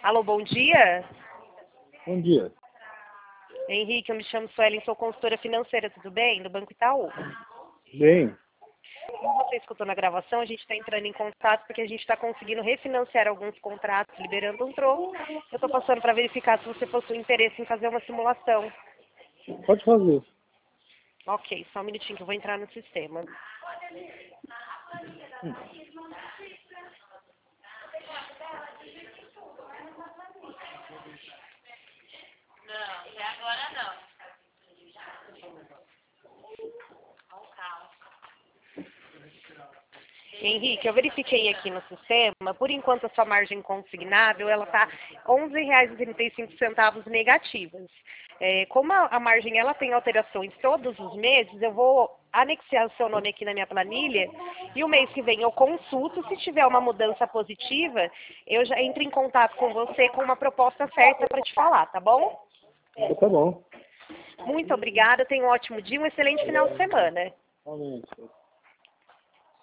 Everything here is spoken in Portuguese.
Alô, bom dia. Bom dia. Henrique, eu me chamo Suelen, sou consultora financeira, tudo bem? Do Banco Itaú. Bem, Como você escutou na gravação, a gente está entrando em contato porque a gente está conseguindo refinanciar alguns contratos, liberando um troco. Eu estou passando para verificar se você possui interesse em fazer uma simulação. pode fazer. Ok, só um minutinho que eu vou entrar no sistema. Não, e agora não. Henrique, eu verifiquei aqui no sistema, por enquanto a sua margem consignável, ela está R$ 11,35 negativas. Como a margem ela tem alterações todos os meses, eu vou anexar o seu nome aqui na minha planilha e o mês que vem eu consulto, se tiver uma mudança positiva, eu já entro em contato com você com uma proposta certa para te falar, tá bom? Tá bom. Muito obrigada, tenha um ótimo dia, um excelente final de semana. Realmente.